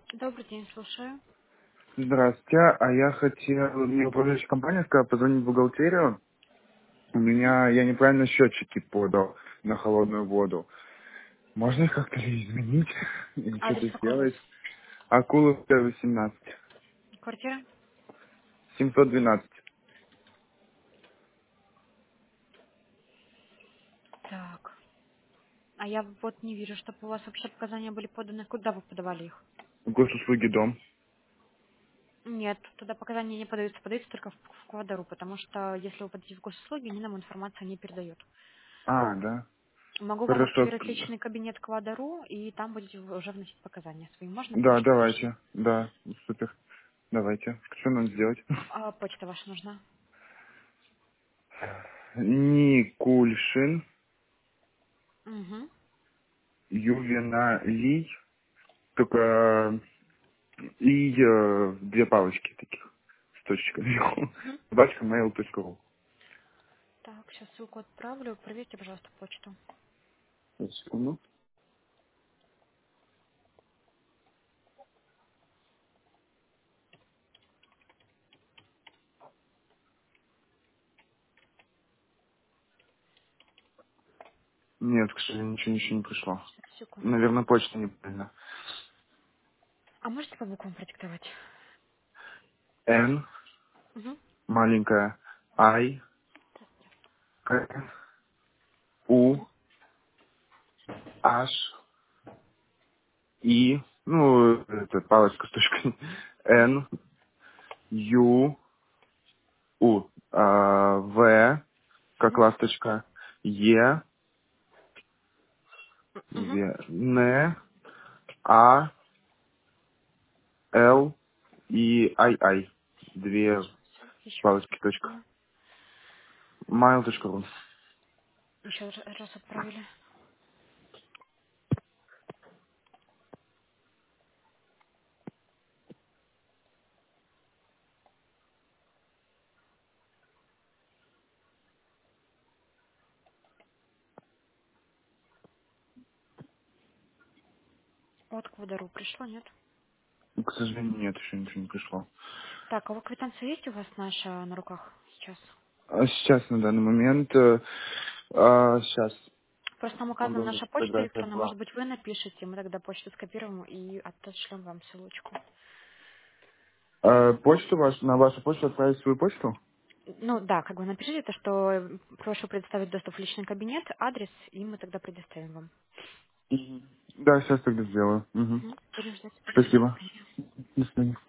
Добрый день, слушаю. Здравствуйте. А я хотел, мне управляющая компания сказала позвонить в бухгалтерию. Мгм. Я неправильно счетчики подал на холодную воду. Можно их как-то изменить или Адрес что-то какой у вас? сделать? Акулов Т-18. Квартира? 712. Так. А я вот не вижу, чтобы у вас вообще показания были поданы. Куда вы подавали их? Госуслуги дом. Нет, туда показания не подаются, подаются только в Квадару, потому что если вы подадите в госуслуги, они нам информацию не передают. А, да. Могу вам Хорошо. активировать личный кабинет Квадару, и там будете уже вносить показания свои. Можно Да, почту вашу? давайте. Да, супер. Давайте. Что нам сделать? А почта ваша нужна? Никульшин, Угу. Ювеналий, только две палочки таких с точкой вверху. Угу. Собачка mail.ru. Так, сейчас ссылку отправлю. Проверьте, пожалуйста, почту. Секунду. Нет, к сожалению, ничего не пришло. Сейчас, секунду. Наверное, почта неправильно. А можете по буквам продиктовать? N, Угу. маленькая, I, K, U, Угу. H, I, ну, это палочка с точкой, Угу. N, U, U, V, как Угу. ласточка, E, Угу. N, A, L и I. Две Еще раз палочки, точка. продиктую. Mail.ru. Еще раз отправили. От к водору пришло, нет? К сожалению, нет, еще ничего не пришло. Так, а вы квитанция есть у вас наша на руках сейчас? А сейчас, на данный момент, сейчас, Просто там указана секунду, наша почта фотография электронная. была. Может быть, вы напишите, мы тогда почту скопируем и отошлем вам ссылочку. Почту вашу, на вашу почту отправить свою почту? Ну да, как бы напишите то, что прошу предоставить доступ в личный кабинет, адрес, и мы тогда предоставим вам. Мгм. Да, сейчас тогда сделаю. Мгм. Угу. Будем ждать. До Спасибо. свидания. До свидания.